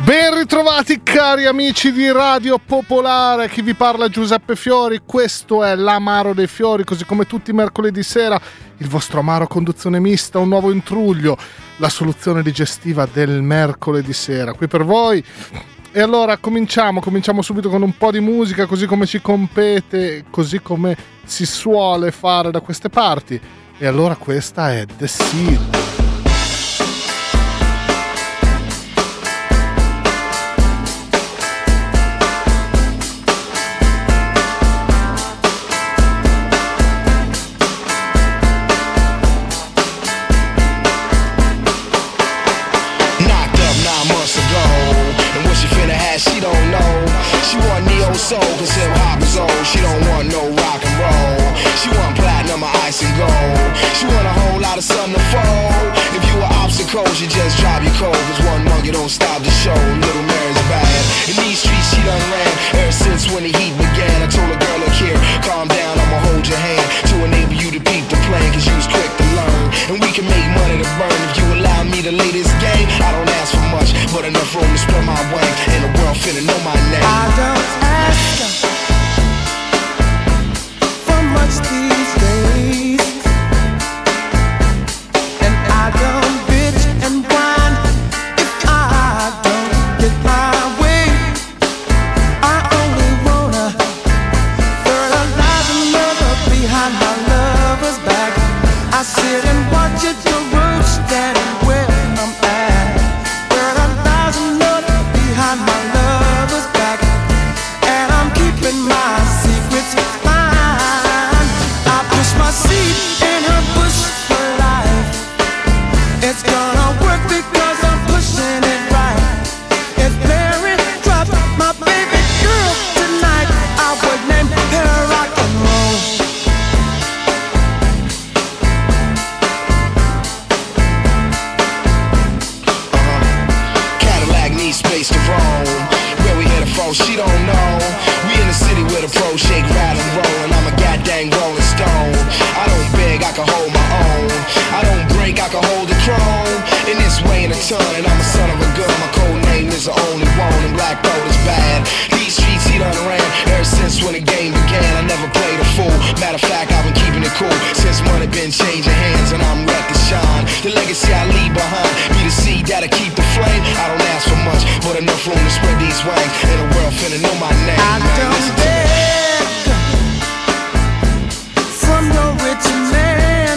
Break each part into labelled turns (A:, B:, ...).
A: Ben ritrovati cari amici di Radio Popolare, chi vi parla è Giuseppe Fiori, questo è l'Amaro dei Fiori, così come tutti i mercoledì sera il vostro amaro a conduzione mista, un nuovo intruglio, la soluzione digestiva del mercoledì sera, qui per voi. E allora cominciamo subito con un po' di musica, così come ci compete, così come si suole fare da queste parti. E allora questa è The Seal.
B: She don't know. She want neo soul, cause hip hop is old. She don't want no rock and roll. She want platinum or ice and gold. She want a whole lot of sun to fold. If you were obstacles, you just drop your cold. Cause one monkey don't stop the show. Little Mary's bad. In these streets she done ran ever since when the heat began. I told a girl, look here, calm down, I'ma hold your hand to enable you to peep the plan, cause you was quick to learn. And we can make money to burn if you allow me to lay this game. I don't ask for much, but enough room to spread my wing. And the world finna know my name.
C: I don't ask for much these days, and I don't bitch and whine if I don't get my way. I only wanna fertilize another behind my lover's back. I sit and watch it grow, standing where I'm at. Fertilize another behind my lover's back, and I'm keeping my secrets fine. I push my seed in her bush for life. It's gonna work because I'm pushing it right. If Mary dropped my baby girl tonight, I would name her rock and roll.
B: Cadillac needs space to roam. Where we headed from, she don't know. We in the city with a pro shake, rattle and roll, and I'm a goddamn rolling stone. I don't beg, I can hold my own. I don't break, I can hold the throne. In this way in a ton, and I'm a son of a gun. My code name is the only one, and black gold is bad. These streets he done ran ever since when the game began. I never played a fool. Matter of fact, I've been keeping it cool since money been changing hands, and I'm ready to shine. The legacy I leave behind be the seed that'll keep the flame. I don't ask for much, but enough room to spread these wings, and the world finna know my name.
C: I don't beg from no rich man,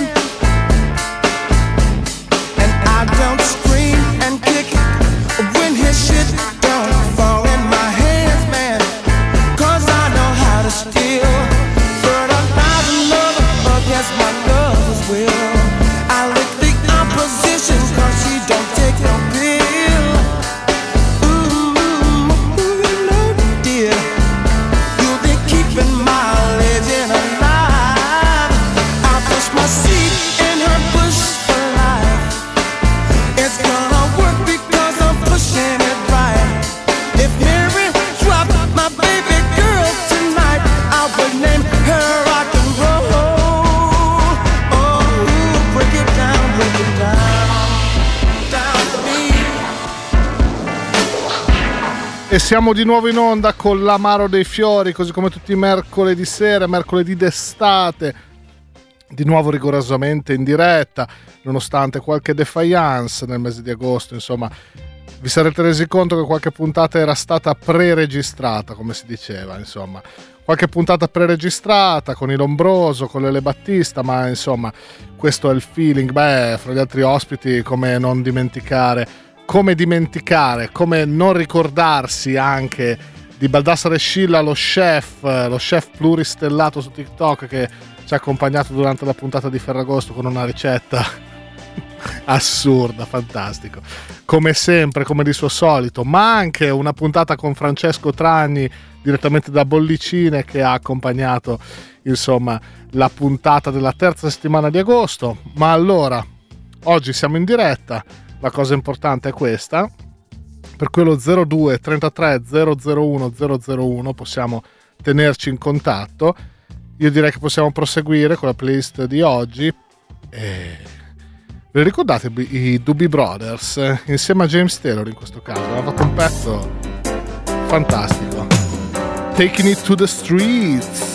C: and I don't scream and kick when his shit don't fall in my hands, man. Cause I know how to steal, fertilize another against my lover's will. I lick the opposition cause she don't take no pill. Dear, you'll be keeping my legend alive. I push my seed in her bush for life. It's gonna work because I'm pushing it right. If Mary dropped my baby girl tonight, I would name her rock and roll. Oh, break it down, down to me.
A: E siamo di nuovo in onda con l'Amaro dei Fiori, così come tutti i mercoledì sera, mercoledì d'estate, di nuovo rigorosamente in diretta, nonostante qualche defiance nel mese di agosto. Insomma, vi sarete resi conto che qualche puntata era stata pre-registrata, come si diceva, insomma. Qualche puntata pre-registrata con il Lombroso, con Lele Battista, ma insomma questo è il feeling. Beh, fra gli altri ospiti, come non dimenticare, come non ricordarsi anche di Baldassare Scilla, lo chef pluristellato su TikTok, che ci ha accompagnato durante la puntata di Ferragosto con una ricetta assurda, fantastico, come sempre, come di suo solito, ma anche una puntata con Francesco Tragni direttamente da Bollicine, che ha accompagnato insomma la puntata della terza settimana di agosto. Ma allora, oggi siamo in diretta, la cosa importante è questa: per quello 02 33 001 001 possiamo tenerci in contatto. Io direi che possiamo proseguire con la playlist di oggi e Vi ricordate i Doobie Brothers insieme a James Taylor in questo caso? Hanno fatto un pezzo fantastico. Taking It to the Streets.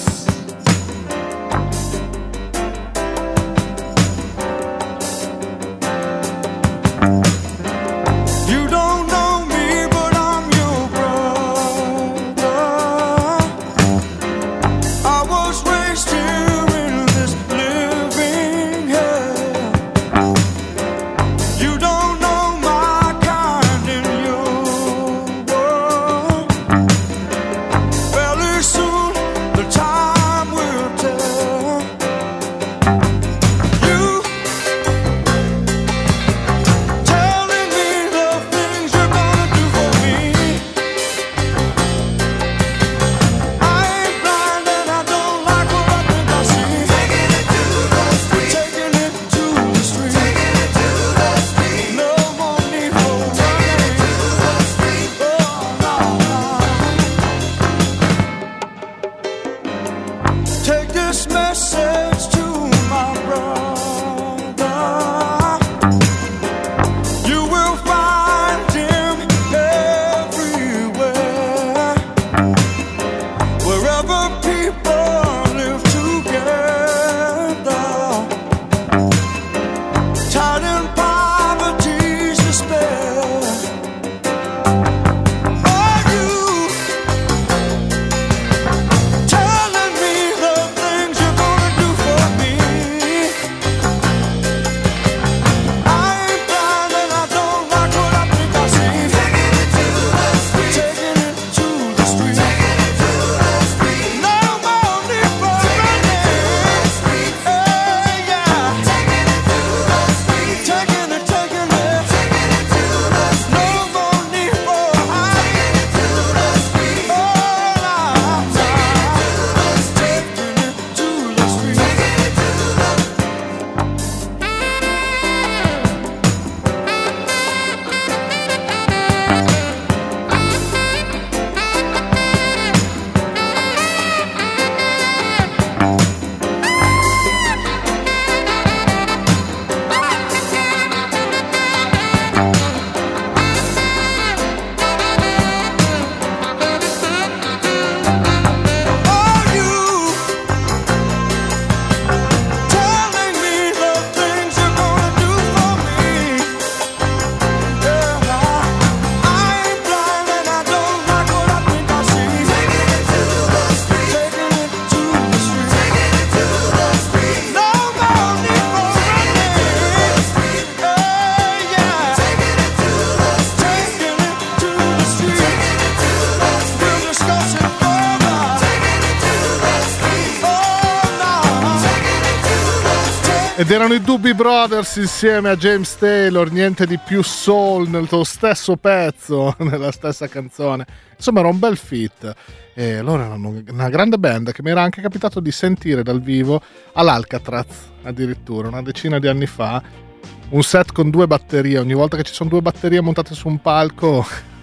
A: Ed erano i Doobie Brothers insieme a James Taylor, niente di più soul nel tuo stesso pezzo, nella stessa canzone. Insomma era un bel feat. E loro erano una grande band che mi era anche capitato di sentire dal vivo all'Alcatraz, addirittura una decina di anni fa. Un set con 2 batterie, ogni volta che ci sono 2 batterie montate su un palco,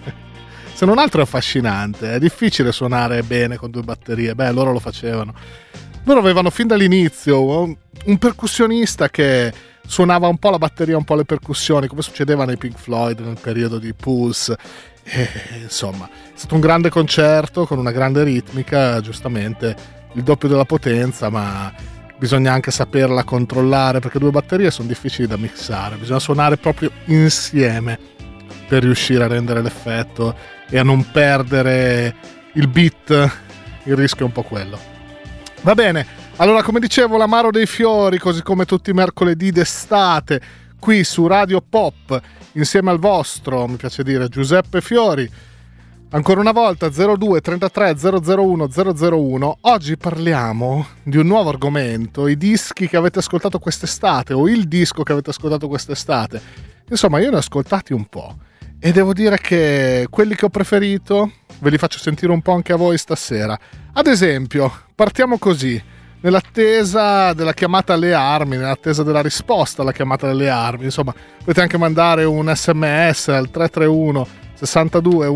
A: se non altro è affascinante. È difficile suonare bene con 2 batterie, beh, loro lo facevano. Loro avevano fin dall'inizio un percussionista che suonava un po' la batteria, un po' le percussioni, come succedeva nei Pink Floyd nel periodo di Pulse. E, insomma, è stato un grande concerto con una grande ritmica, giustamente il doppio della potenza, ma bisogna anche saperla controllare, perché 2 batterie sono difficili da mixare, bisogna suonare proprio insieme per riuscire a rendere l'effetto e a non perdere il beat. Il rischio è un po' quello. Va bene, allora come dicevo, l'amaro dei fiori, così come tutti i mercoledì d'estate, qui su Radio Pop, insieme al vostro, mi piace dire, Giuseppe Fiori. Ancora una volta 02 33 001 001. Oggi parliamo di un nuovo argomento, i dischi che avete ascoltato quest'estate o il disco che avete ascoltato quest'estate. Insomma, io ne ho ascoltati un po' e devo dire che quelli che ho preferito ve li faccio sentire un po' anche a voi stasera. Ad esempio, partiamo così, nell'attesa della chiamata alle armi, nell'attesa della risposta alla chiamata alle armi. Insomma, potete anche mandare un SMS al 331 62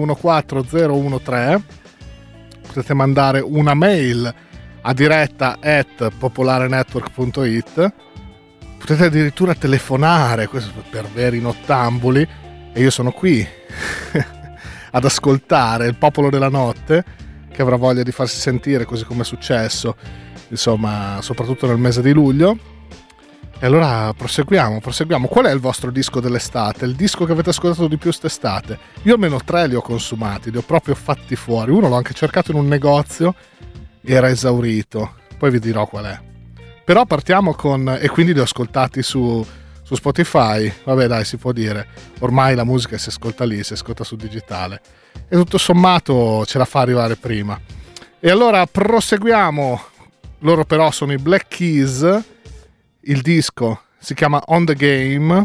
A: 14013, potete mandare una mail a diretta@popolarenetwork.it, potete addirittura telefonare, questo per veri nottambuli, e io sono qui ad ascoltare il popolo della notte che avrà voglia di farsi sentire, così come è successo, insomma, soprattutto nel mese di luglio. E allora proseguiamo. Qual è il vostro disco dell'estate? Il disco che avete ascoltato di più quest'estate? Io almeno 3 li ho consumati, li ho proprio fatti fuori. Uno l'ho anche cercato in un negozio, era esaurito, poi vi dirò qual è. Però partiamo con... e quindi li ho ascoltati su Spotify. Vabbè, dai, si può dire, ormai la musica si ascolta lì, si ascolta su digitale, e tutto sommato ce la fa arrivare prima. E allora proseguiamo. Loro però sono i Black Keys. Il disco si chiama On The Game,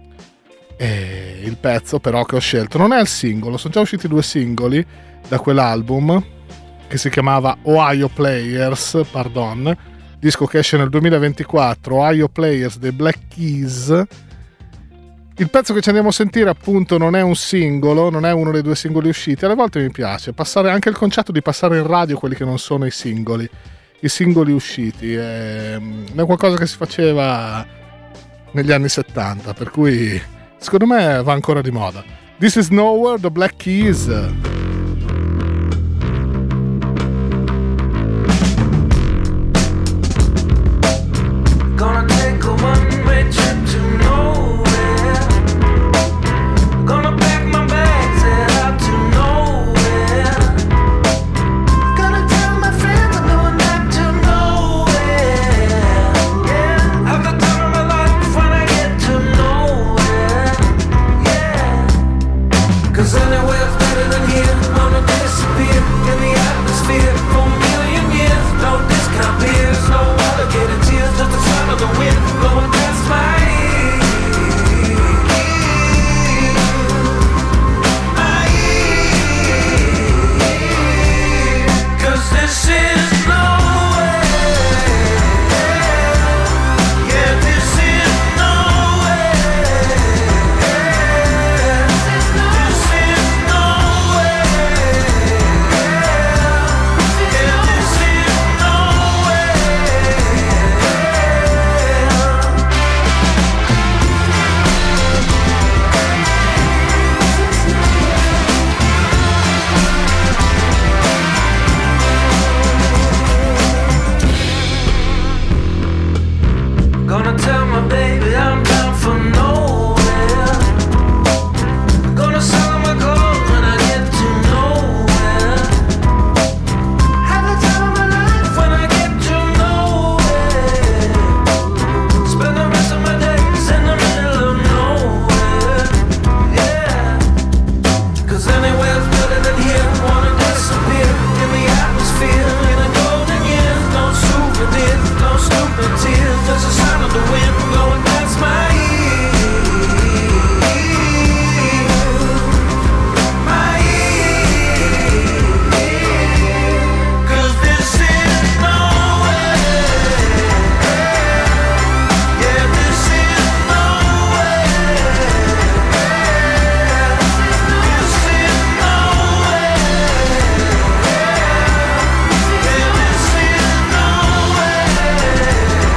A: e il pezzo però che ho scelto non è il singolo. Sono già usciti 2 singoli da quell'album che si chiamava Ohio Players, disco che esce nel 2024, Ohio Players dei Black Keys. Il pezzo che ci andiamo a sentire appunto non è un singolo, non è uno dei 2 singoli usciti. Alle volte mi piace passare anche il concetto di passare in radio quelli che non sono i singoli usciti, è qualcosa che si faceva negli anni 70, per cui secondo me va ancora di moda. This Is Nowhere, The Black Keys.
C: Gonna take a one-way trip to nowhere. Gonna pack my bags, head out to nowhere. Gonna tell my friends I'm going back to nowhere. Yeah, have the time of my life when I get to nowhere. Yeah, 'cause anywhere's better than here. Gonna disappear in the atmosphere for a million years. No discount beers, no alligator tears, just the sound of the wind blowing past my ears. My ears. 'Cause this is nowhere. Yeah, this is nowhere. This is nowhere. Yeah, this is nowhere. Gonna tell my baby I'm down for nowhere. Gonna sell my clothes when I get to nowhere. Have the time of my life when I get to nowhere. Spend the rest of my days in the middle of nowhere. Yeah, 'cause anywhere's better than here. Wanna disappear in the atmosphere in a golden year. No souvenirs, no stupid tears, just the sound of the wind blowing past my ears. My ears. 'Cause this is nowhere. Yeah, this is nowhere. This is nowhere. Yeah, this is nowhere.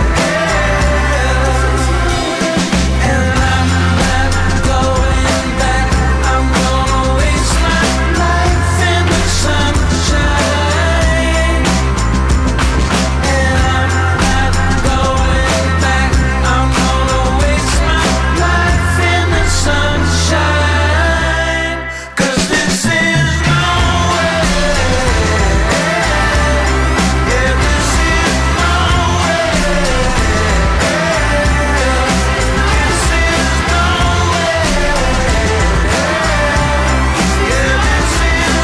C: And I'm not going back. I'm gonna waste my life in the sunshine. And I'm not going back. I'm gonna waste my life in the sunshine. 'Cause this is nowhere. Yeah, this is nowhere. This is nowhere. Yeah, this is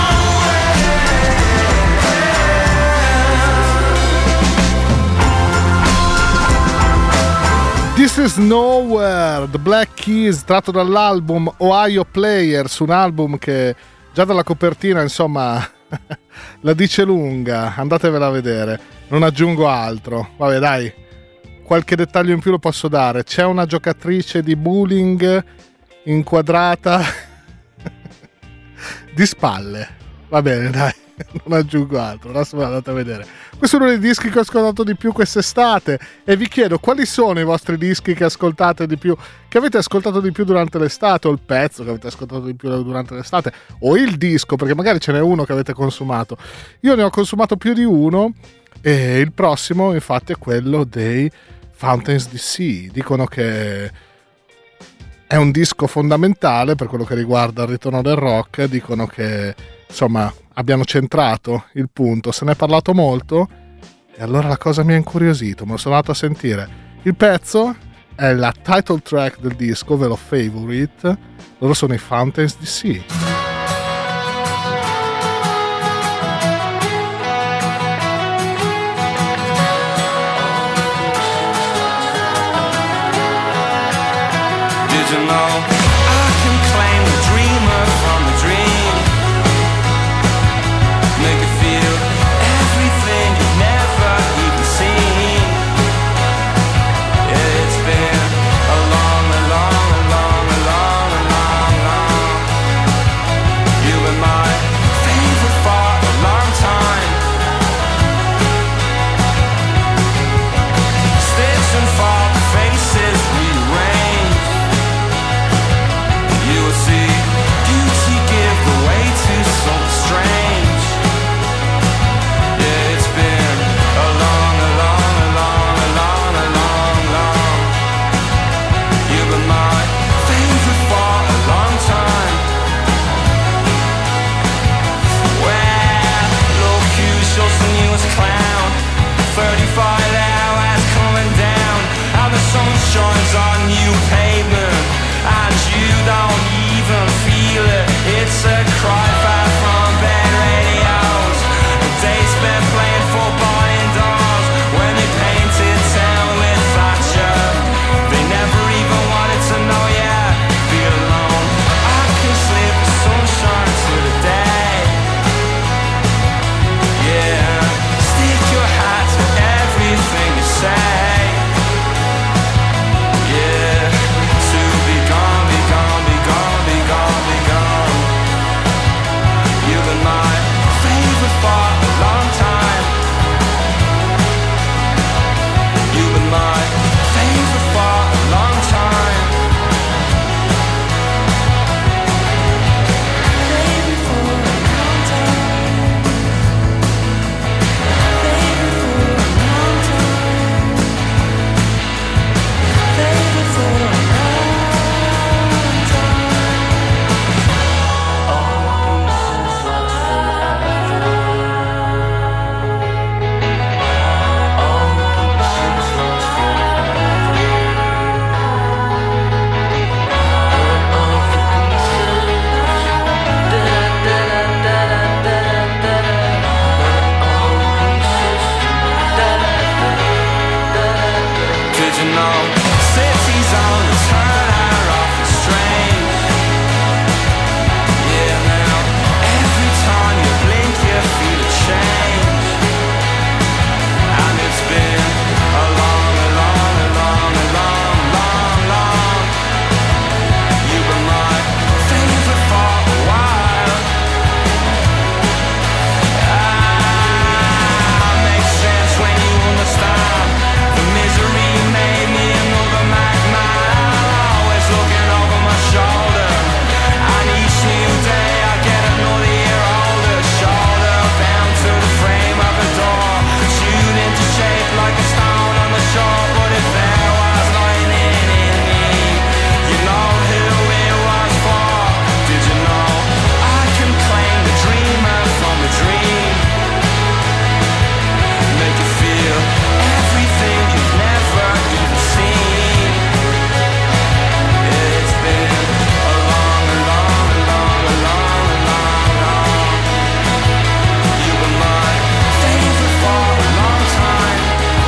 C: nowhere.
A: This Is Nowhere, The Black Keys, tratto dall'album Ohio Players, un album che già dalla copertina, insomma, la dice lunga, andatevela a vedere, non aggiungo altro. Vabbè, dai, qualche dettaglio in più lo posso dare. C'è una giocatrice di bowling inquadrata di spalle. Va bene, dai. Non aggiungo altro, adesso me l'andate a vedere. Questo è uno dei dischi che ho ascoltato di più quest'estate e vi chiedo quali sono i vostri dischi che ascoltate di più, che avete ascoltato di più durante l'estate, o il pezzo che avete ascoltato di più durante l'estate, o il disco, perché magari ce n'è uno che avete consumato. Io ne ho consumato più di uno e il prossimo infatti è quello dei Fountains DC. Dicono che è un disco fondamentale per quello che riguarda il ritorno del rock, dicono che insomma abbiano centrato il punto, se ne è parlato molto e allora la cosa mi ha incuriosito, me lo sono andato a sentire. Il pezzo è la title track del disco, ovvero Favorite, loro sono i Fountains DC.
C: Did you know I can claim the dreamer from the dream? Make it feel everything you've never even seen. It's been a long, a long, a long, a long, a long, long. You were my favorite for a long time. Stitch and fall, faces rearranged. You will see beauty give way to something strange. Yeah, it's been a long, a long, a long, a long, a long, long. You've been my favorite for a long time. Well, look who's just the newest clown. 35 hours coming down, and the sun shines on new pavement, and you don't even feel it. It's a cry far from bed radios. The day spent playing football indoors when they painted town with Thatcher. They never even wanted to know ya. Feel alone. I can slip the sunshine to the day. Yeah, stick your hat to everything you say. Yeah, to be gone, be gone, be gone, be gone, be gone. You've been my favorite for a long time. You've been my favorite for a long time. Favorite for a long time. Favorite for a long time. Favorite for a long time. Did you know cities on the turn are often strange? Yeah, now every time you blink you feel a change. And it's been a long, a long, a long, a long, long, long. You've been my favorite for a while. Makes sense when you understand. The misery made me another madman. Always looking over my shoulder, and each new day I get another year older. Shoulder bound to the frame of a door, tuned into shape like a stone on the shore. But if there was lightning in me, you know who it was for. Did you know I can claim the dreamer from the dream? Make you feel everything you've never even seen. It's been a long, a long, a long, a long, a long, long. You've been my favorite for a long time.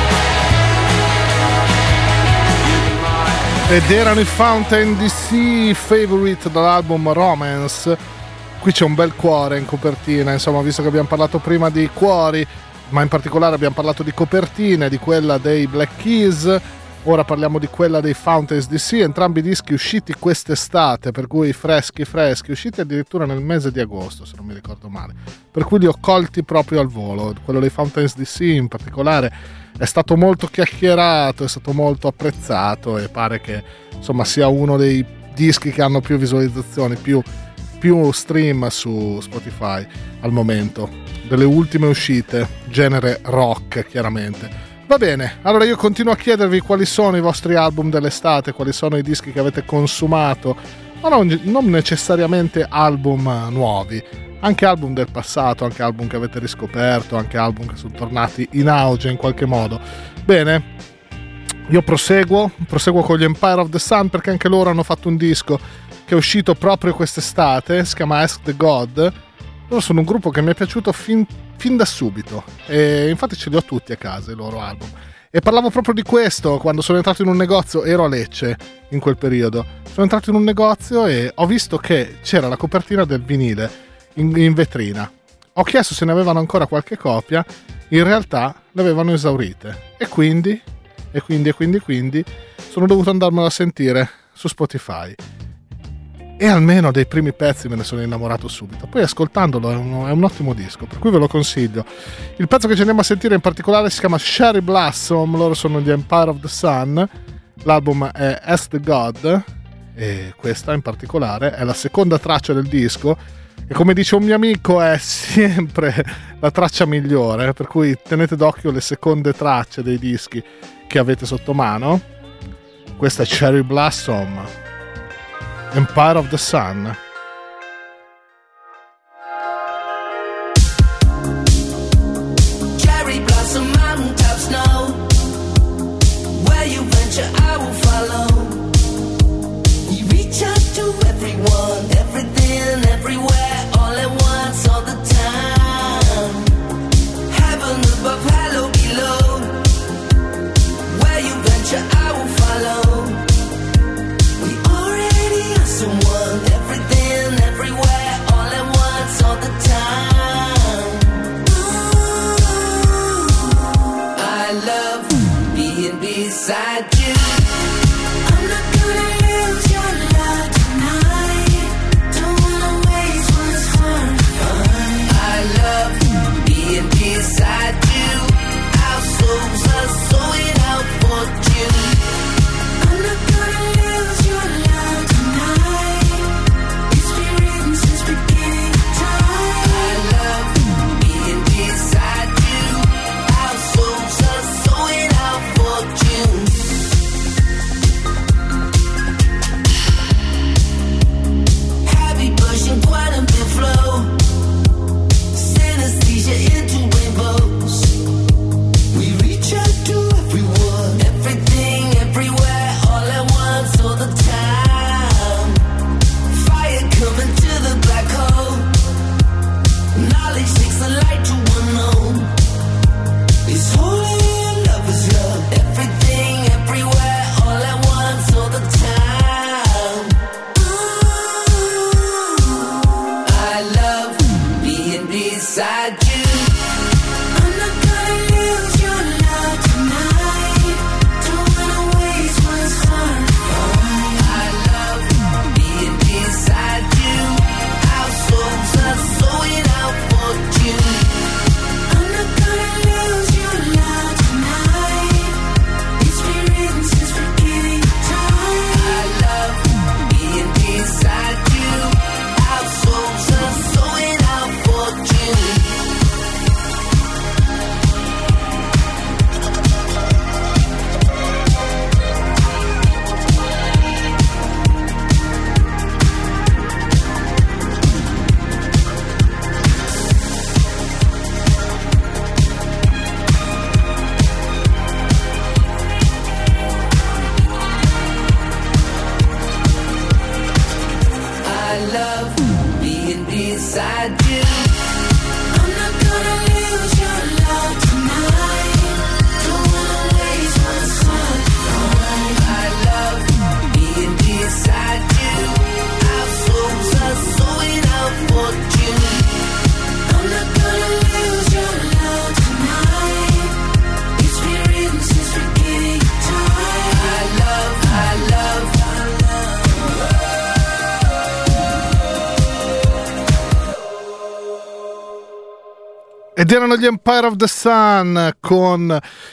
C: You've been my
A: Ed erano i Fountain DC, Favorite dall'album Romance. Qui c'è un bel cuore in copertina, insomma, visto che abbiamo parlato prima di cuori, ma in particolare abbiamo parlato di copertine, di quella dei Black Keys, ora parliamo di quella dei Fountains DC, entrambi dischi usciti quest'estate, per cui freschi, usciti addirittura nel mese di agosto, se non mi ricordo male, per cui li ho colti proprio al volo. Quello dei Fountains DC in particolare è stato molto chiacchierato, è stato molto apprezzato e pare che insomma sia uno dei dischi che hanno più visualizzazioni, più stream su Spotify al momento, delle ultime uscite, genere rock chiaramente. Va bene, allora io continuo a chiedervi quali sono i vostri album dell'estate, quali sono i dischi che avete consumato, ma non necessariamente album nuovi, anche album del passato, anche album che avete riscoperto, anche album che sono tornati in auge in qualche modo. Bene, io proseguo con gli Empire of the Sun, perché anche loro hanno fatto un disco che è uscito proprio quest'estate, si chiama Ask the God. Loro sono un gruppo che mi è piaciuto fin da subito e infatti ce li ho tutti a casa i loro album, e parlavo proprio di questo quando sono entrato in un negozio. Ero a Lecce in quel periodo, sono entrato in un negozio e ho visto che c'era la copertina del vinile in vetrina. Ho chiesto se ne avevano ancora qualche copia, in realtà le avevano esaurite e quindi sono dovuto andarmelo a sentire su Spotify. E almeno dei primi pezzi me ne sono innamorato subito. Poi ascoltandolo è un ottimo disco, per cui ve lo consiglio. Il pezzo che ci andiamo a sentire in particolare si chiama Cherry Blossom, loro sono gli Empire of the Sun, l'album è Ask the God e questa in particolare è la seconda traccia del disco e, come dice un mio amico, è sempre la traccia migliore, per cui tenete d'occhio le seconde tracce dei dischi che avete sotto mano. Questa è Cherry Blossom, Empire of the Sun.
D: Cherry blossom, mountaintop snow. Where you venture, I will follow. You reach out to everyone, everything, everywhere, all at once, all the time. Heaven above, hello below. Where you venture, I will follow. Someone, everything, everywhere, all at once, all the time. Ooh, I love being beside you. I'm not gonna lose your love tonight. Don't wanna waste what's hard to find. I love being beside you. Our souls are soaring out for you. I'm not gonna lose your love.
A: Ed erano gli Empire of the Sun con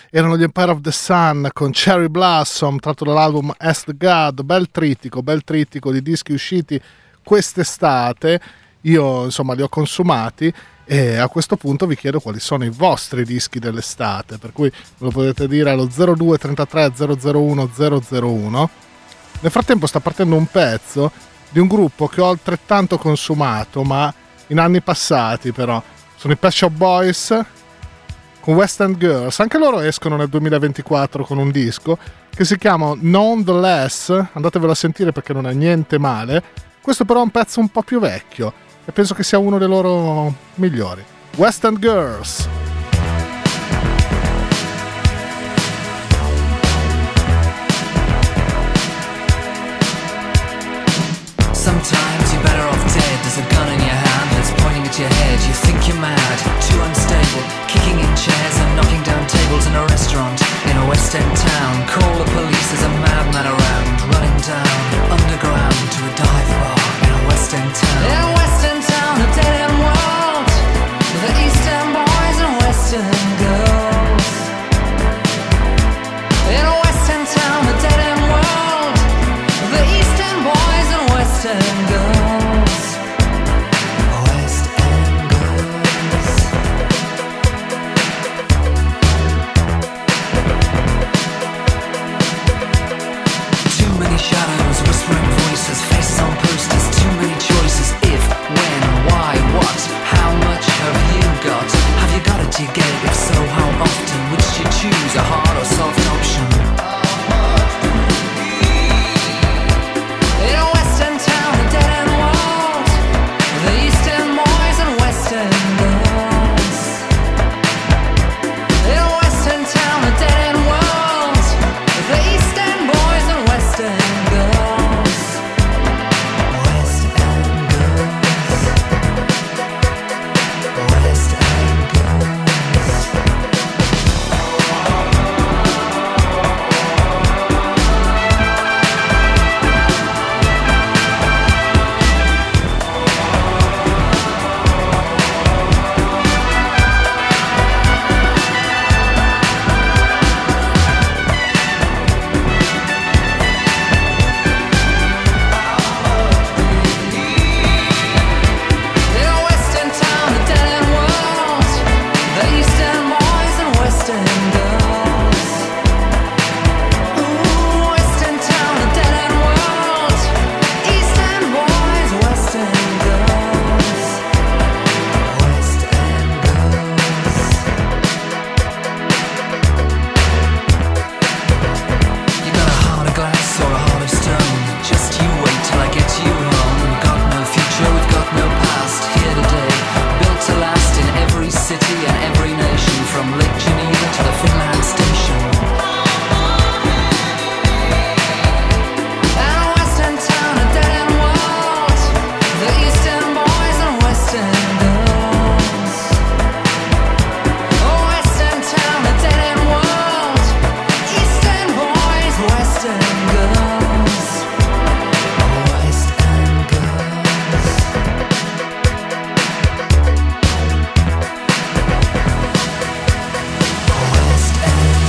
A: Cherry Blossom, tratto dall'album Ask the God. Bel trittico di dischi usciti quest'estate. Io insomma li ho consumati e a questo punto vi chiedo quali sono i vostri dischi dell'estate, per cui me lo potete dire allo 02 33 001 001. Nel frattempo sta partendo un pezzo di un gruppo che ho altrettanto consumato, ma in anni passati però. Sono i Pet Shop Boys con West End Girls. Anche loro escono nel 2024 con un disco che si chiama Nonetheless. Andatevelo a sentire perché non è niente male. Questo però è un pezzo un po' più vecchio e penso che sia uno dei loro migliori. West End Girls.
E: Sometimes you're better off dead. There's a gun in your hand that's pointing at your head. You think you're mad, too unstable, kicking in chairs and knocking down tables in a restaurant in a West End town. Call the police, there's a madman around, running down underground to a dive bar in a West End town. In a West End town, a dead end world, the East End boys and West End girls. In a West End town, a dead end world, the East End boys and West End girls. West End girls. Too many shadows, whispering voices, faces on posters, too many choices. If, when, why, what, how much have you got? Have you got it, do you get it? If so, how often? Which do you choose, a hard or soft option? In a West End town, a dead end world, the East End boys and West End girls. In a West End town, a dead end world, the East End boys and West End girls. West End girls. West End girls. In a West End town, a dead end world, the East End boys and West End girls. Ooh, West End town, a dead end world, East End boys, West End girls. West End girls. You got a heart of glass or a heart of stone. Just you wait till I get you home. Got no future, we've got no past. Here today, built to last in every city and every nation, from Lake Geneva to the Finland station. And a West End town, a dead end world, the East End boys and West End girls. Oh, West End town, a dead end world, East End boys, West End girls. West End girls. West End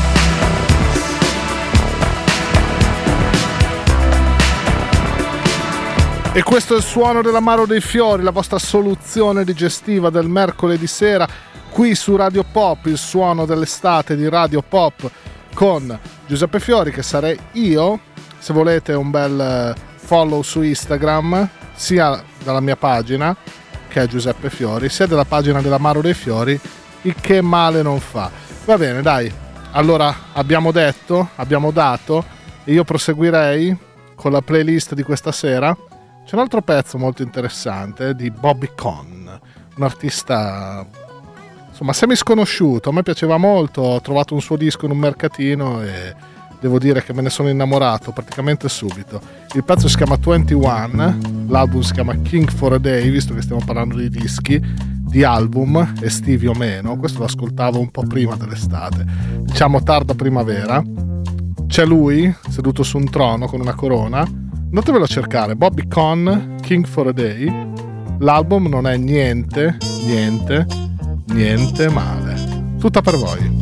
A: E questo è il suono dell'amaro dei fiori, la vostra soluzione digestiva del mercoledì sera qui su Radio Pop, il suono dell'estate di Radio Pop con Giuseppe Fiori, che sarei io. Se volete un bel follow su Instagram, sia dalla mia pagina, che è Giuseppe Fiori, sia della pagina dell'amaro dei fiori, il che male non fa. Va bene, dai, allora abbiamo detto, abbiamo dato, e io proseguirei con la playlist di questa sera. C'è un altro pezzo molto interessante di Bobby Conn, un artista insomma semi sconosciuto. A me piaceva molto, ho trovato un suo disco in un mercatino e devo dire che me ne sono innamorato praticamente subito. Il pezzo si chiama 21, l'album si chiama King for a Day, visto che stiamo parlando di dischi, di album estivi o meno. Questo lo ascoltavo un po' prima dell'estate, diciamo tarda primavera. C'è lui seduto su un trono con una corona. Andatevelo a cercare, Bobby Conn, King for a Day. L'album non è niente niente male. Tutta per voi.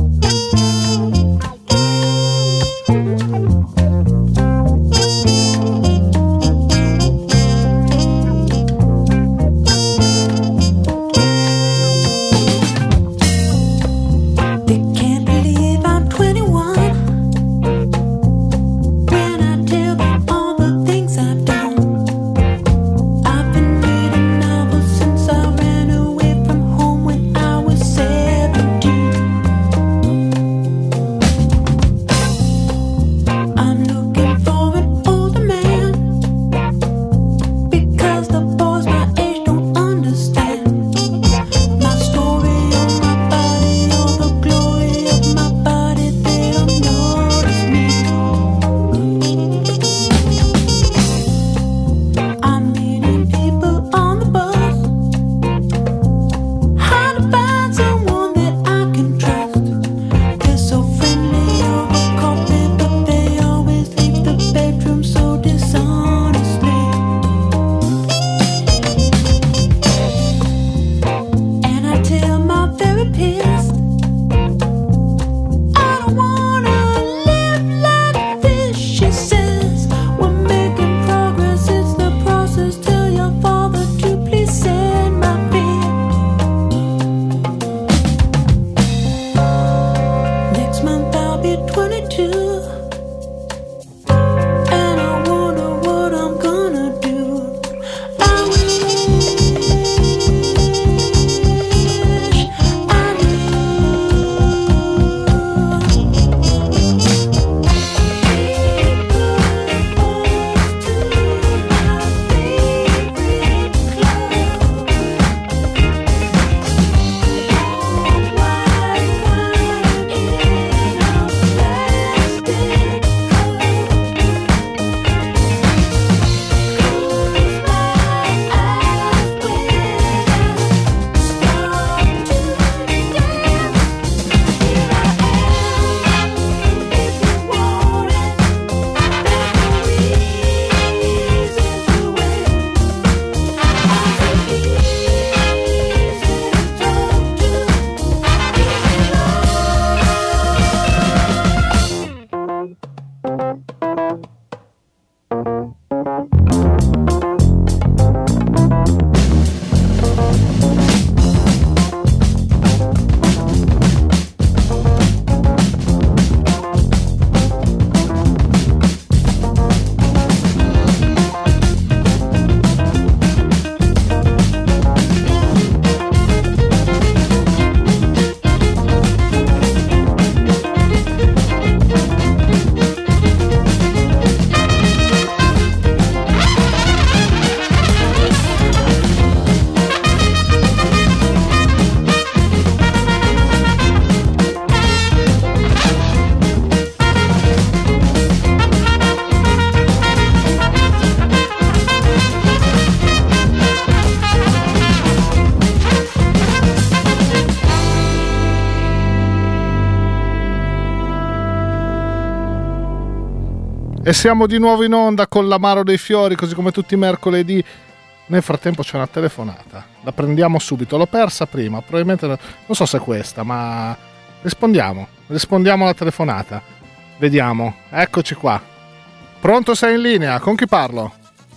A: E siamo di nuovo in onda con l'Amaro dei Fiori, così come tutti i mercoledì. Nel frattempo c'è una telefonata, la prendiamo subito. L'ho persa prima, probabilmente non so se è questa, ma rispondiamo alla telefonata. Vediamo, eccoci qua. Pronto, sei in linea? Con chi parlo?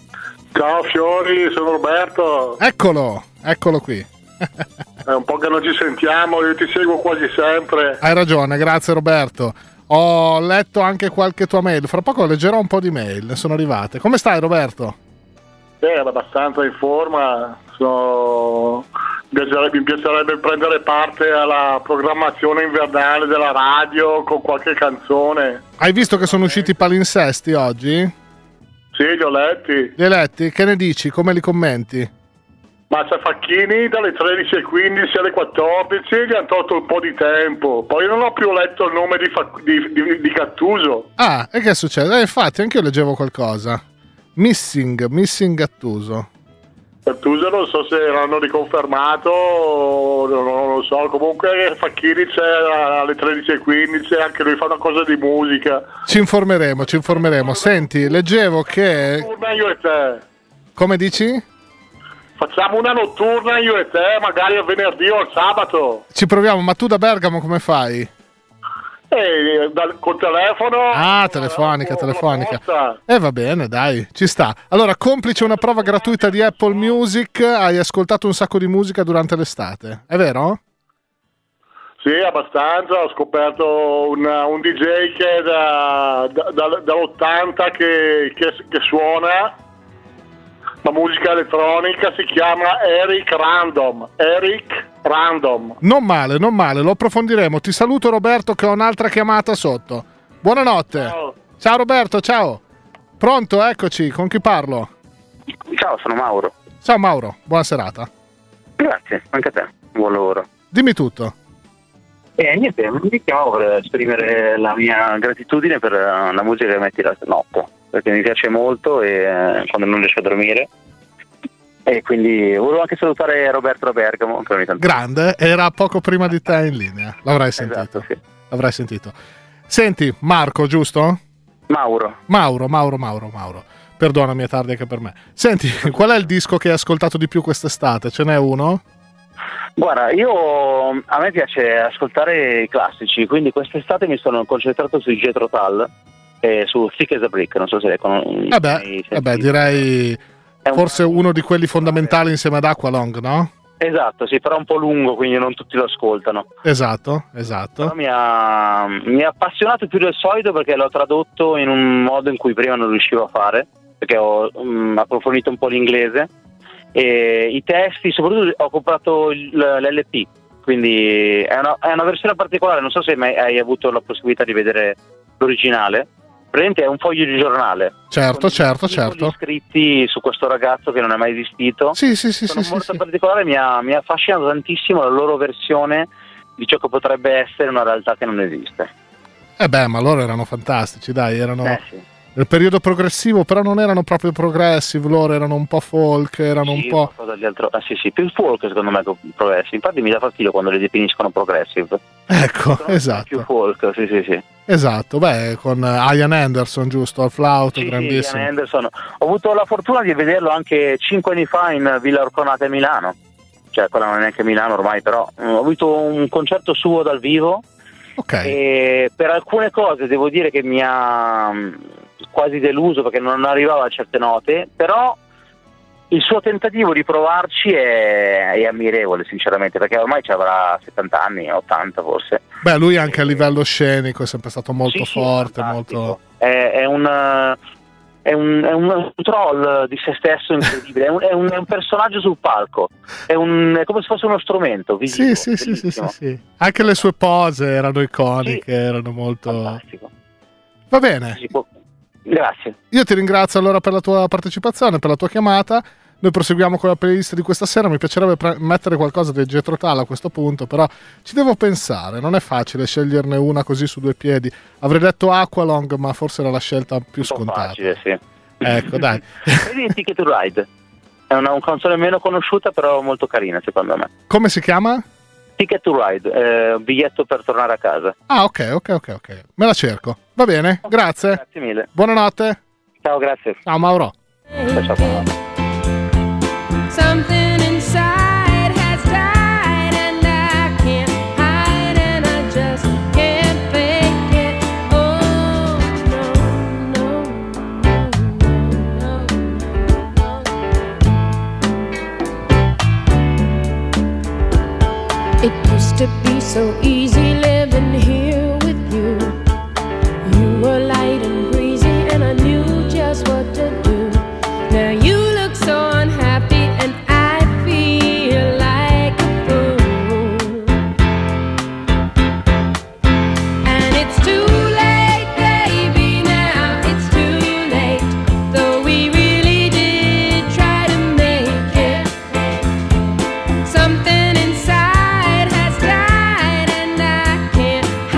F: Ciao Fiori, sono Roberto.
A: Eccolo qui.
F: È un po' che non ci sentiamo, io ti seguo quasi sempre.
A: Hai ragione, grazie Roberto. Ho letto anche qualche tua mail, fra poco leggerò un po' di mail, ne sono arrivate. Come stai Roberto?
F: Abbastanza in forma. Mi piacerebbe prendere parte alla programmazione invernale della radio con qualche canzone.
A: Hai visto che sono usciti i palinsesti oggi?
F: Sì, li ho letti.
A: Li hai letti? Che ne dici? Come li commenti?
F: Ma c'è Facchini dalle 13:15 alle 14, gli hanno tolto un po' di tempo. Poi non ho più letto il nome di Gattuso.
A: Ah, e che succede? Infatti anche io leggevo qualcosa. Missing Gattuso.
F: Gattuso non so se l'hanno riconfermato, non lo so. Comunque Facchini c'è alle 13:15, anche lui fa una cosa di musica.
A: Ci informeremo. Senti, leggevo che...
F: Meglio è te.
A: Come dici?
F: Facciamo una notturna io e te, magari il venerdì o il sabato.
A: Ci proviamo, ma tu da Bergamo come fai?
F: Col telefono.
A: Ah, telefonica. Va bene, dai, ci sta. Allora, complice una prova gratuita di Apple Music, hai ascoltato un sacco di musica durante l'estate, è vero?
F: Sì, abbastanza. Ho scoperto un DJ che è dall'80 che suona la musica elettronica, si chiama Eric Random.
A: Non male, lo approfondiremo. Ti saluto Roberto che ho un'altra chiamata sotto. Buonanotte. Ciao Roberto, ciao. Pronto, eccoci, con chi parlo?
G: Ciao, sono Mauro.
A: Ciao Mauro, buona serata.
G: Grazie, anche a te, buon lavoro.
A: Dimmi tutto.
G: Niente, mi chiamavo per esprimere la mia gratitudine per la musica che metti la notte, perché mi piace molto e quando non riesco a dormire. E quindi volevo anche salutare Roberto da Bergamo, che ogni tanto...
A: Grande, era poco prima di te in linea, l'avrai sentito.
G: Esatto, sì.
A: L'avrai sentito. Senti, Marco, giusto?
G: Mauro.
A: Perdonami, è tardi anche per me. Senti, qual è il disco che hai ascoltato di più quest'estate? Ce n'è uno?
G: Guarda, a me piace ascoltare i classici, quindi quest'estate mi sono concentrato su Jethro Tull e su Thick as a Brick, non so se le conosci.
A: Direi forse uno di quelli fondamentali insieme ad Aqualung, no?
G: Esatto, sì, però è un po' lungo, quindi non tutti lo ascoltano.
A: Esatto.
G: Però mi ha appassionato più del solito perché l'ho tradotto in un modo in cui prima non riuscivo a fare, perché ho approfondito un po' l'inglese e i testi, soprattutto ho comprato l'LP, quindi è una versione particolare, non so se mai hai avuto la possibilità di vedere l'originale. Praticamente è un foglio di giornale.
A: Certo.
G: Scritti su questo ragazzo che non è mai esistito.
A: Sì.
G: Sono molto particolare, mi ha affascinato tantissimo la loro versione di ciò che potrebbe essere una realtà che non esiste.
A: Ma loro erano fantastici, dai, erano
G: Sì.
A: nel periodo progressivo, però non erano proprio progressive, loro erano un po' folk, erano un po'...
G: qualcosa di altro. Sì, più folk secondo me che progressive. Infatti mi dà fastidio quando le definiscono progressive.
A: Ecco, esatto.
G: Più folk, sì.
A: Esatto, con Ian Anderson, giusto, al flauto,
G: Sì,
A: grandissimo.
G: Ian Anderson. Ho avuto la fortuna di vederlo anche 5 anni fa in Villa Orconate a Milano. Cioè, quella non è neanche Milano ormai, però ho avuto un concerto suo dal vivo.
A: Ok.
G: E per alcune cose devo dire che mi ha quasi deluso perché non arrivava a certe note, però il suo tentativo di provarci è ammirevole, sinceramente, perché ormai ci avrà 70 anni, 80 forse.
A: Lui anche a livello scenico è sempre stato molto forte, molto...
G: È un troll di se stesso incredibile, è un personaggio sul palco, è come se fosse uno strumento visivo.
A: Sì. Anche le sue pose erano iconiche, erano molto...
G: Fantastico.
A: Va bene.
G: Grazie.
A: Io ti ringrazio allora per la tua partecipazione, per la tua chiamata. Noi proseguiamo con la playlist di questa sera. Mi piacerebbe mettere qualcosa del Jethro Tull a questo punto, però ci devo pensare, non è facile sceglierne una così su due piedi. Avrei detto Aqualung, ma forse era la scelta più scontata.
G: Facile, sì.
A: Ecco, dai.
G: Vedi Ticket to Ride, è una canzone meno conosciuta però molto carina secondo me.
A: Come si chiama?
G: Ticket to Ride, biglietto per tornare a casa.
A: Ah, ok, me la cerco. Va bene, grazie.
G: Grazie mille.
A: Buonanotte.
G: Ciao, grazie.
A: Ciao Mauro.
G: Ciao.
H: Something inside has died and I can't hide and I just can't fake it. Oh no. It used to be so easy living here with you. You were light and breezy and I knew just what to do. Now you look so unhappy and I feel like a fool. And it's too late, baby, now it's too late. Though we really did try to make it. Something inside has died and I can't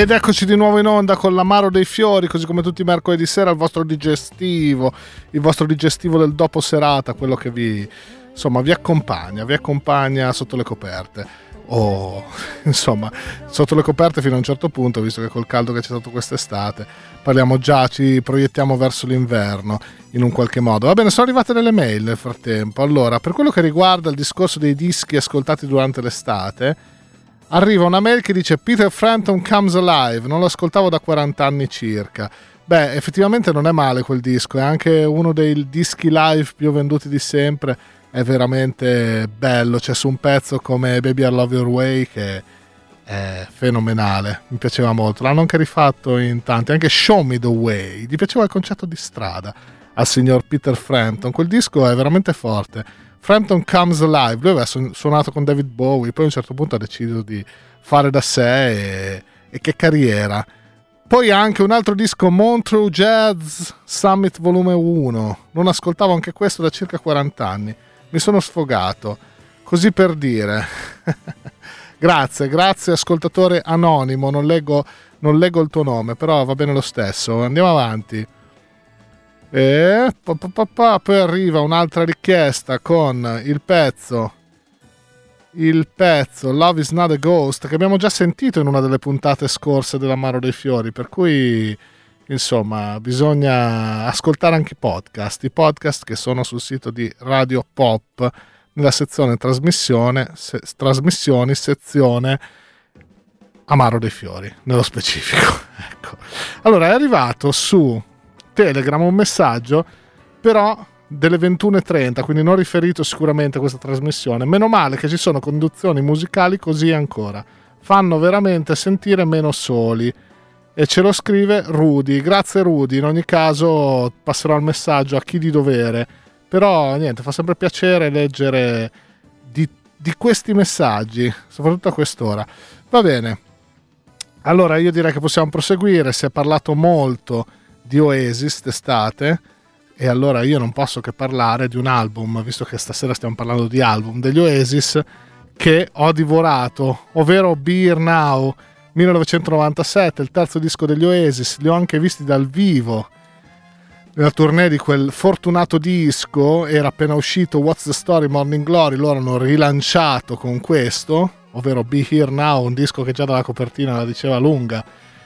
A: Ed eccoci di nuovo in onda con l'Amaro dei Fiori, così come tutti i mercoledì sera, il vostro digestivo del dopo serata, quello che vi accompagna sotto le coperte. O insomma, sotto le coperte fino a un certo punto, visto che col caldo che c'è stato quest'estate ci proiettiamo verso l'inverno in un qualche modo. Va bene, sono arrivate delle mail nel frattempo. Allora, per quello che riguarda il discorso dei dischi ascoltati durante l'estate, arriva una mail che dice Peter Frampton Comes Alive, non lo ascoltavo da 40 anni circa. Beh, effettivamente non è male quel disco, è anche uno dei dischi live più venduti di sempre, è veramente bello. C'è su un pezzo come Baby I Love Your Way che è fenomenale, mi piaceva molto, l'hanno anche rifatto in tanti, anche Show Me The Way, gli piaceva il concetto di strada al signor Peter Frampton, quel disco è veramente forte. Frampton Comes Alive, lui aveva suonato con David Bowie, poi a un certo punto ha deciso di fare da sé e che carriera. Poi anche un altro disco, Montreux Jazz Summit Volume 1, non ascoltavo anche questo da circa 40 anni, mi sono sfogato, così per dire. grazie ascoltatore anonimo, non leggo il tuo nome, però va bene lo stesso, andiamo avanti. E poi arriva un'altra richiesta con il pezzo Love Is Not a Ghost, che abbiamo già sentito in una delle puntate scorse dell'Amaro dei Fiori, per cui insomma bisogna ascoltare anche i podcast che sono sul sito di Radio Pop nella sezione trasmissioni, sezione Amaro dei Fiori nello specifico. Ecco. Allora, è arrivato su Telegram un messaggio, però delle 21:30, quindi non riferito sicuramente a questa trasmissione. Meno male che ci sono conduzioni musicali così ancora, fanno veramente sentire meno soli. E ce lo scrive Rudy. Grazie Rudy, in ogni caso passerò il messaggio a chi di dovere, però niente, fa sempre piacere leggere di questi messaggi, soprattutto a quest'ora. Va bene, allora io direi che possiamo proseguire. Si è parlato molto di Oasis d'estate e allora io non posso che parlare di un album, visto che stasera stiamo parlando di album degli Oasis, che ho divorato, ovvero Be Here Now 1997, il terzo disco degli Oasis. Li ho anche visti dal vivo nella tournée di quel fortunato disco, era appena uscito What's the Story Morning Glory, loro hanno rilanciato con questo, ovvero Be Here Now, un disco che già dalla copertina la diceva lunga.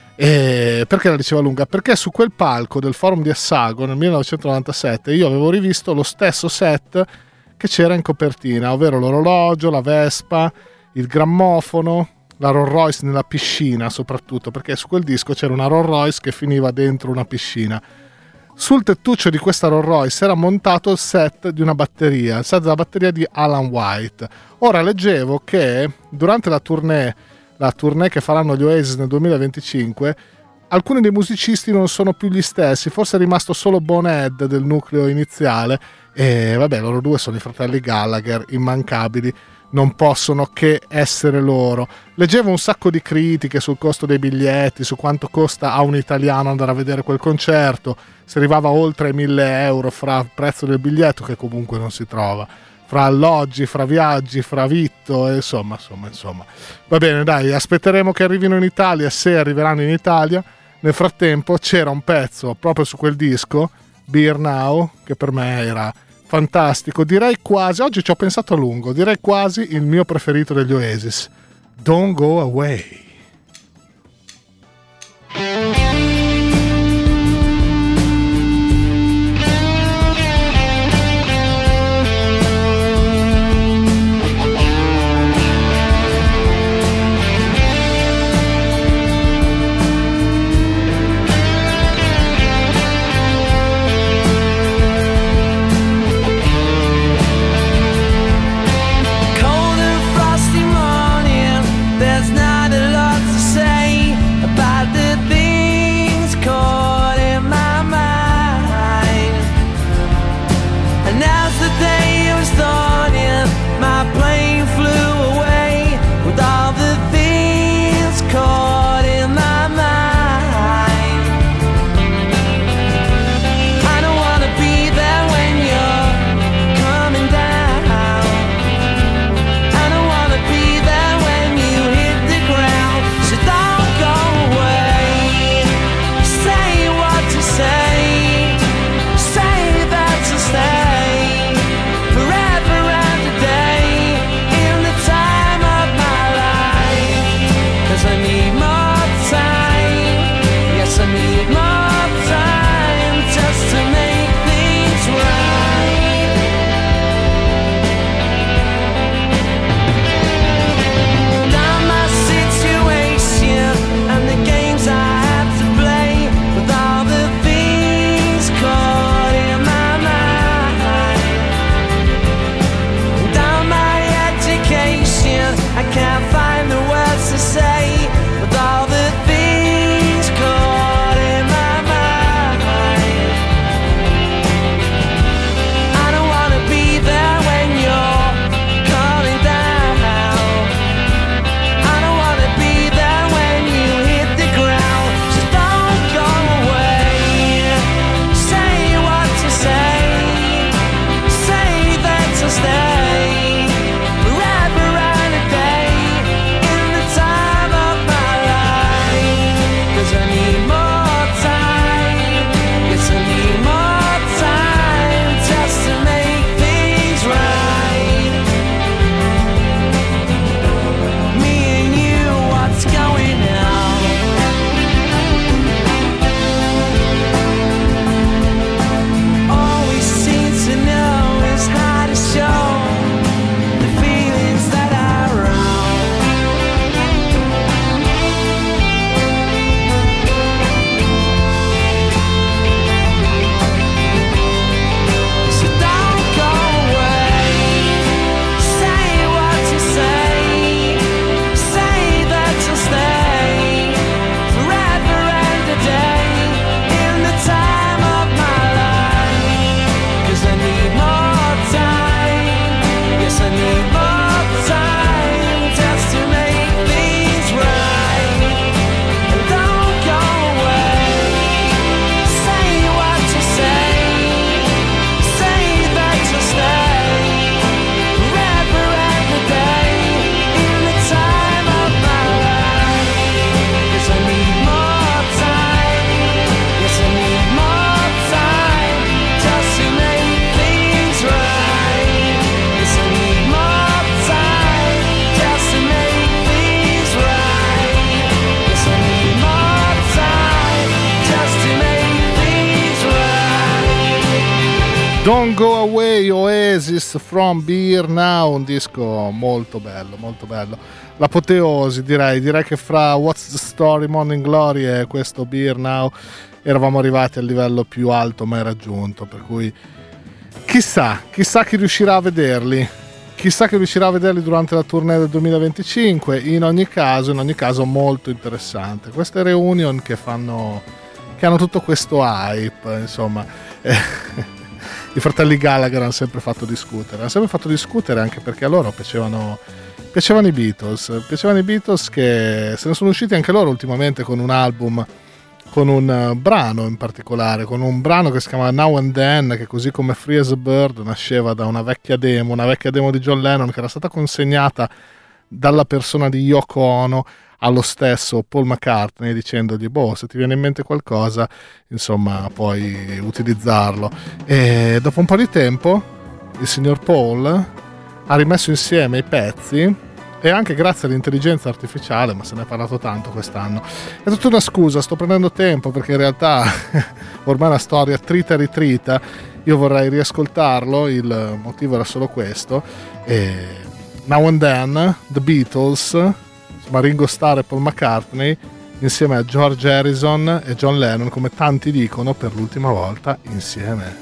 A: E perché la diceva lunga? Perché su quel palco del Forum di Assago nel 1997 io avevo rivisto lo stesso set che c'era in copertina, ovvero l'orologio, la Vespa, il grammofono, la Rolls Royce nella piscina, soprattutto perché su quel disco c'era una Rolls Royce che finiva dentro una piscina. Sul tettuccio di questa Rolls Royce era montato il set di una batteria, il set della batteria di Alan White. Ora leggevo che durante la tournée che faranno gli Oasis nel 2025, alcuni dei musicisti non sono più gli stessi, forse è rimasto solo Bonehead del nucleo iniziale e vabbè, loro due sono i fratelli Gallagher, immancabili, non possono che essere loro. Leggevo un sacco di critiche sul costo dei biglietti, su quanto costa a un italiano andare a vedere quel concerto, si arrivava oltre 1.000 euro fra il prezzo del biglietto, che comunque non si trova, fra alloggi, fra viaggi, fra vitto, e insomma. Va bene, dai, aspetteremo che arrivino in Italia, se arriveranno in Italia. Nel frattempo c'era un pezzo proprio su quel disco, Be Here Now, che per me era fantastico, direi quasi, oggi ci ho pensato a lungo, direi quasi il mio preferito degli Oasis, Don't Go Away.
C: Cold and frosty morning, there's not a lot
A: Don't Go Away, Oasis, From Beer Now, un disco molto bello, l'apoteosi direi che fra What's the Story, Morning Glory e questo Beer Now eravamo arrivati al livello più alto mai raggiunto, per cui chissà chi riuscirà a vederli, durante la tournée del 2025. In ogni caso molto interessante queste reunion che hanno tutto questo hype, insomma. I fratelli Gallagher hanno sempre fatto discutere anche perché a loro piacevano i Beatles, che se ne sono usciti anche loro ultimamente con un album, con un brano in particolare, con un brano che si chiama Now and Then, che così come Free as a Bird nasceva da una vecchia demo di John Lennon che era stata consegnata dalla persona di Yoko Ono allo stesso Paul McCartney, dicendogli se ti viene in mente qualcosa, insomma, puoi utilizzarlo. E dopo un po' di tempo il signor Paul ha rimesso insieme i pezzi, e anche grazie all'intelligenza artificiale, ma se ne è parlato tanto quest'anno. È tutta una scusa, sto prendendo tempo perché in realtà ormai la storia trita e ritrita, io vorrei riascoltarlo, il motivo era solo questo. Now and Then, The Beatles, Ringo Starr e Paul McCartney insieme a George Harrison e John Lennon, come tanti dicono, per l'ultima volta insieme.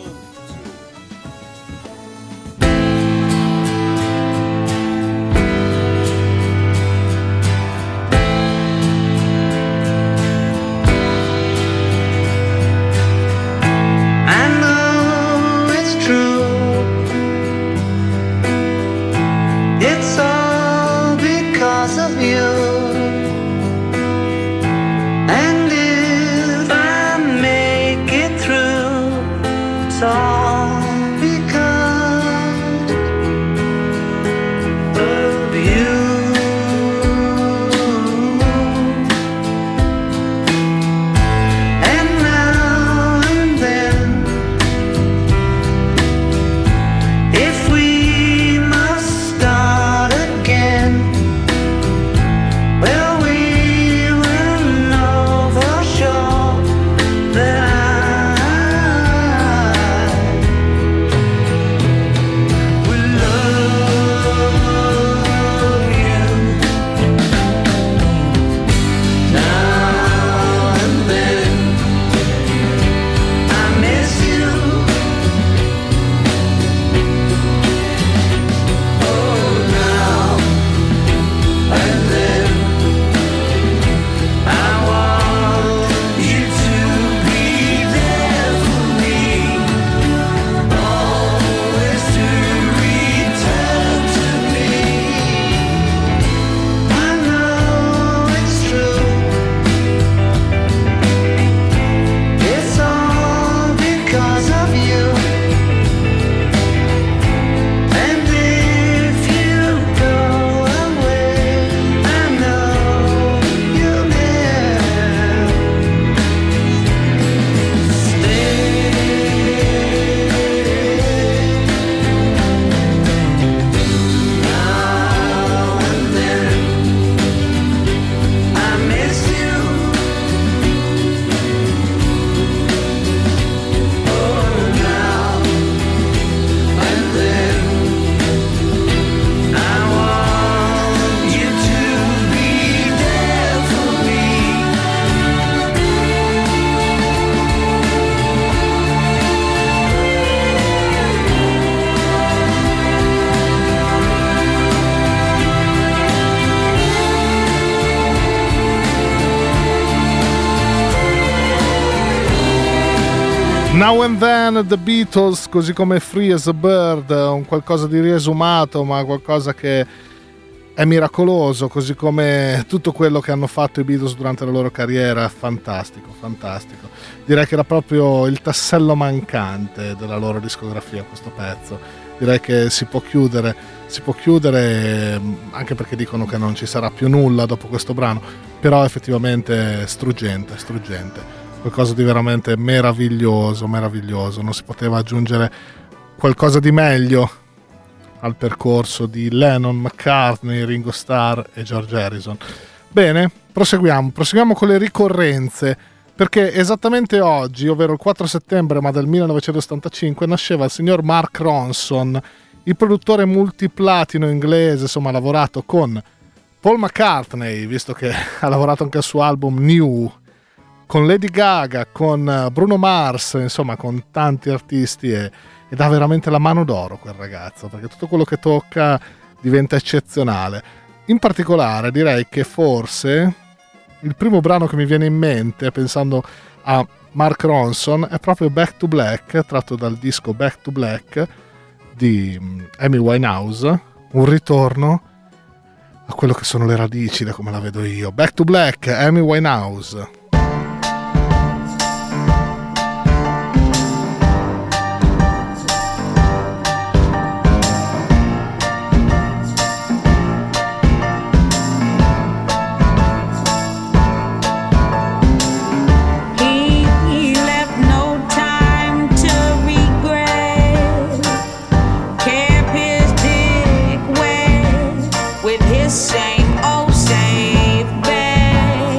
A: Now and Then, The Beatles, così come Free as a Bird, un qualcosa di riesumato, ma qualcosa che è miracoloso, così come tutto quello che hanno fatto i Beatles durante la loro carriera. Fantastico. Direi che era proprio il tassello mancante della loro discografia questo pezzo. Direi che si può chiudere, anche perché dicono che non ci sarà più nulla dopo questo brano, però effettivamente struggente. Qualcosa di veramente meraviglioso, non si poteva aggiungere qualcosa di meglio al percorso di Lennon, McCartney, Ringo Starr e George Harrison. Bene, proseguiamo con le ricorrenze perché esattamente oggi, ovvero il 4 settembre ma del 1985, nasceva il signor Mark Ronson, il produttore multiplatino inglese, insomma ha lavorato con Paul McCartney, visto che ha lavorato anche al suo album New, con Lady Gaga, con Bruno Mars, insomma con tanti artisti, e dà veramente la mano d'oro quel ragazzo, perché tutto quello che tocca diventa eccezionale. In particolare direi che forse il primo brano che mi viene in mente pensando a Mark Ronson è proprio Back to Black, tratto dal disco Back to Black di Amy Winehouse, un ritorno a quello che sono le radici da come la vedo io. Back to Black, Amy Winehouse.
I: Same old safe bed.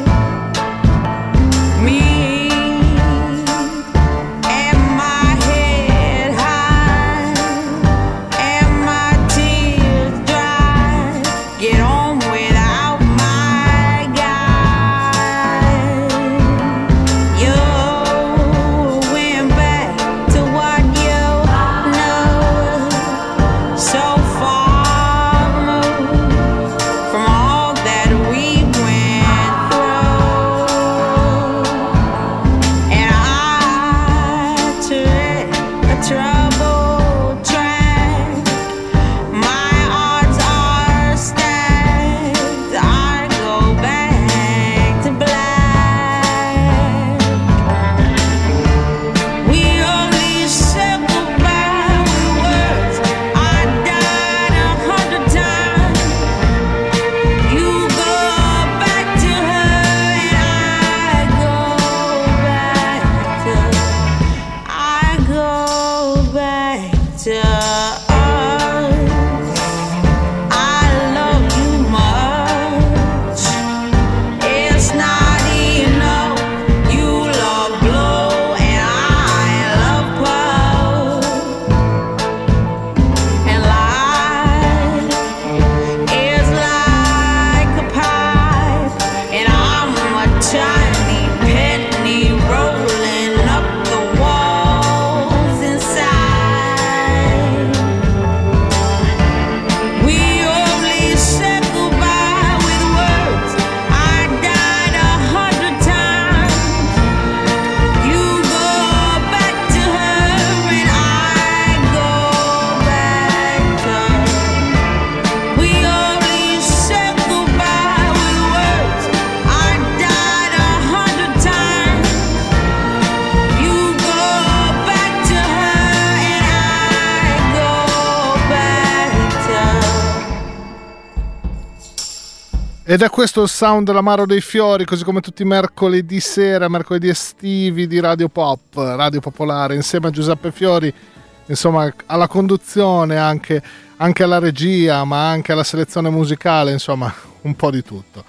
A: Ed è questo il sound dell'Amaro dei Fiori, così come tutti i mercoledì sera, mercoledì estivi di Radio Pop, Radio Popolare, insieme a Giuseppe Fiori, insomma alla conduzione, anche alla regia, ma anche alla selezione musicale, insomma un po' di tutto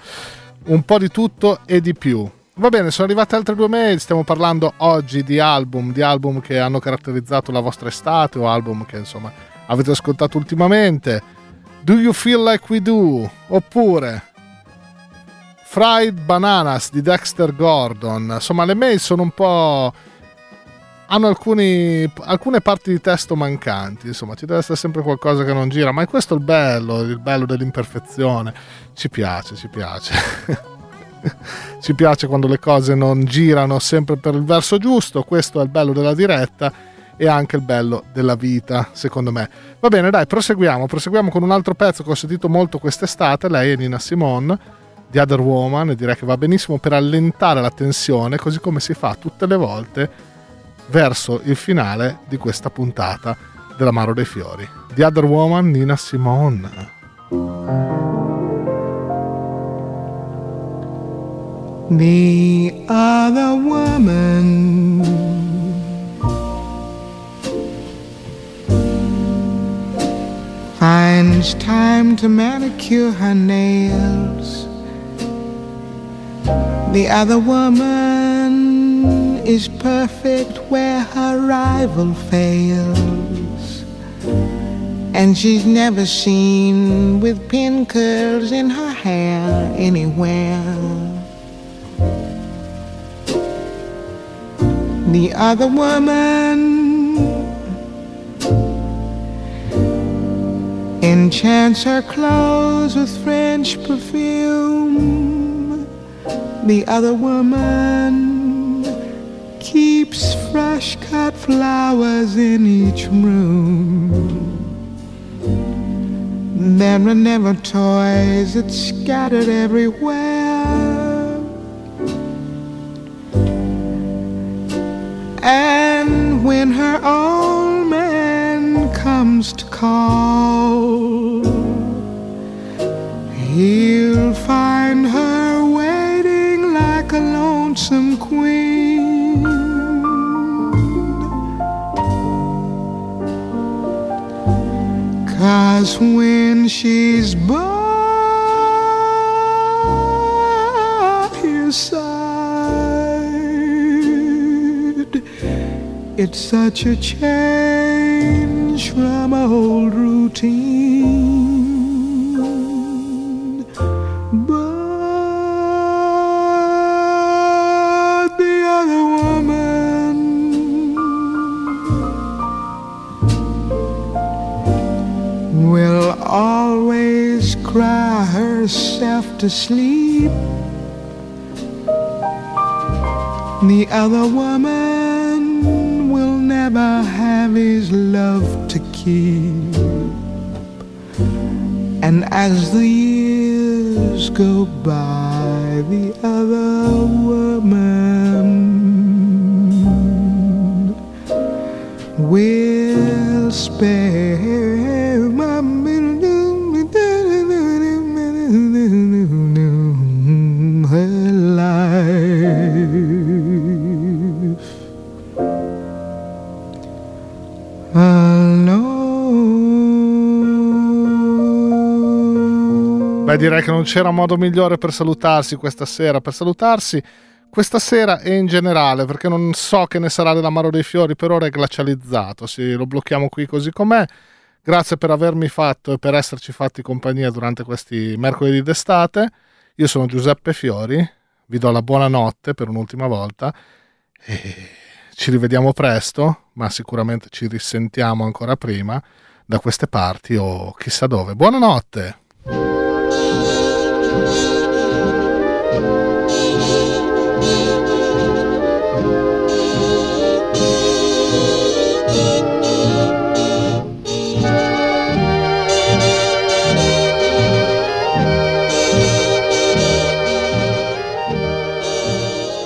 A: e di più. Va bene, sono arrivate altre 2 mail, stiamo parlando oggi di album che hanno caratterizzato la vostra estate o album che insomma avete ascoltato ultimamente. Do You Feel Like We Do? Oppure Fried Bananas di Dexter Gordon. Insomma, le mail sono un po'... hanno alcune parti di testo mancanti, insomma ci deve essere sempre qualcosa che non gira, ma è questo il bello dell'imperfezione. Ci piace ci piace quando le cose non girano sempre per il verso giusto. Questo è il bello della diretta e anche il bello della vita, secondo me. Va bene, dai, proseguiamo con un altro pezzo che ho sentito molto quest'estate. Lei è Nina Simone, The Other Woman, e direi che va benissimo per allentare la tensione, così come si fa tutte le volte verso il finale di questa puntata dell'Amaro dei Fiori. The Other Woman, Nina Simone.
C: The other woman finds time to manicure her nails The other woman is perfect where her rival fails, and she's never seen with pin curls in her hair anywhere. The other woman enchants her clothes with French perfume. The other woman keeps fresh cut flowers in each room. There are never toys that's scattered everywhere. And when her old man comes to call, he'll find her waiting like a lonesome queen. 'Cause when she's by his side, it's such a change from old routine. But the other woman will always cry herself to sleep. The other woman will never have his love to keep. And as the years go by, the other woman will spare my her life alone.
A: Beh, direi che non c'era modo migliore per salutarsi questa sera, e in generale, perché non so che ne sarà dell'Amaro dei Fiori. Per ora è glacializzato, sì, lo blocchiamo qui così com'è. Grazie per avermi fatto e per esserci fatti compagnia durante questi mercoledì d'estate. Io sono Giuseppe Fiori, vi do la buonanotte per un'ultima volta e ci rivediamo presto, ma sicuramente ci risentiamo ancora prima da queste parti o chissà dove. Buonanotte!